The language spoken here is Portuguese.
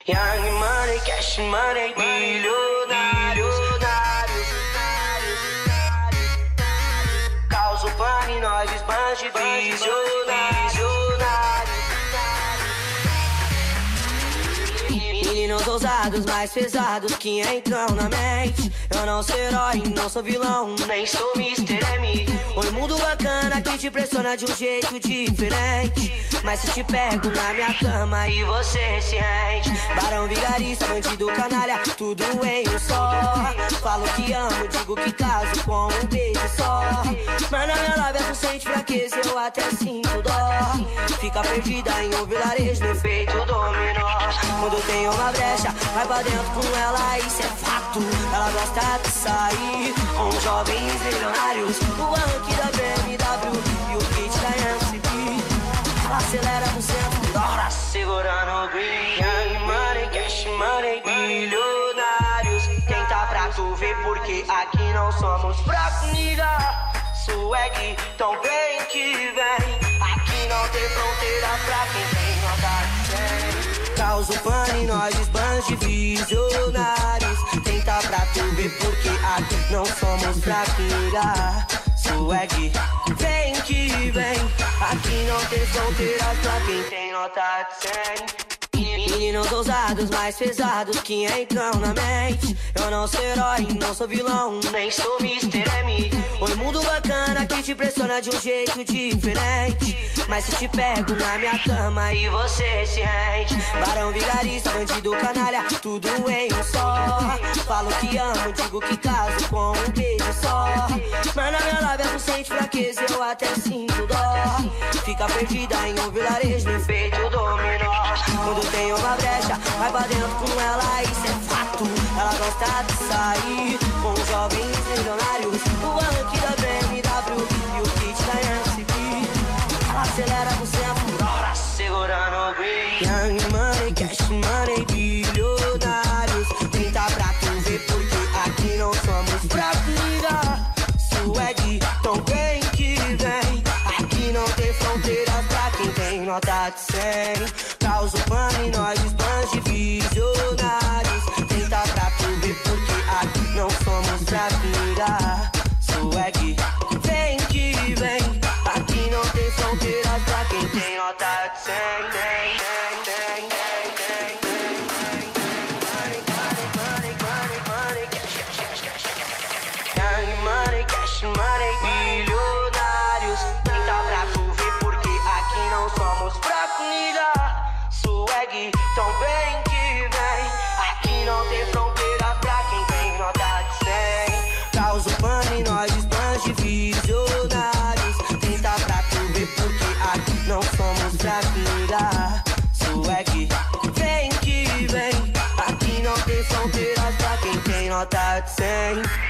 Young money, cash money, bilionários. Causa o pane, nós esbanje, visionários. Meninos ousados, mais pesados que entram na mente. Eu não sou herói, não sou vilão, nem sou Mr. M. Oi, mundo bacana que te pressiona de um jeito diferente. Mas se te pego na minha cama e você se rende. Barão, vigarista, bandido, canalha, tudo em um só. Falo que amo, digo que caso com um beijo só. Mas na minha lábia tu sente fraqueza, eu até sinto dó. Fica perdida em um vilarejo no efeito dominó. Quando tem uma brecha, vai pra dentro com ela, isso é fato. Ela gosta de sair com jovens milionários. O rank da BMW e o kit da MCP. Ela acelera no centro da hora, segurando o green. Young money, cash money, bilionários. Tenta pra tu ver porque aqui não somos fracos, nigga. Swag, tão bem que vem. Aqui não tem fronteira pra quem tem nota 100. Causa o pane, nós esbanje, visionários. Tenta pra tu ver porque aqui não somos fracos, nigga. Swag, vem que vem. Aqui não tem fronteiras pra quem tem nota 100. Meninos ousados, mais pesados que entram na mente. Eu não sou herói, não sou vilão, nem sou Mr. M. Oi, mundo bacana que te pressiona de um jeito diferente. Mas se te pego na minha cama e você se rende. Barão, vigarista, bandido, canalha, tudo em um só. Falo que amo, digo que caso com um beijo só. Mas na minha lábia tu sente fraqueza, eu até sinto dó. Fica perdida em um vilarejo no efeito dominó. Quando tem uma brecha, vai pra dentro com ela, isso é fato. Ela gosta de sair com jovens milionários. O rank da BMW e o kit da MCP. Ela acelera no centro da hora, segurando o green. Young money, cash money, bilionários. Tenta pra tu ver porque aqui não somos fracos, nigga. Swag, tão bem que vem. Aqui não tem fronteiras pra quem tem nota de 100. Causa o pane, nós esbanje, visionários. Tenta pra tu ver porque aqui não somos fracos, nigga. Swag, vem que vem. Aqui não tem fronteiras pra quem tem nota de 100. Young money, cash money, bilionários. Tenta pra tu ver porque aqui não somos fracos, nigga. Swag, tão bem que vem. Aqui não tem fronteira pra quem tem nota de 100. Causa o pane, nós esbanje, visionários. Tenta pra tu ver porque aqui não somos fracos, nigga. Swag, vem que vem. Aqui não tem fronteiras pra quem tem nota de 100.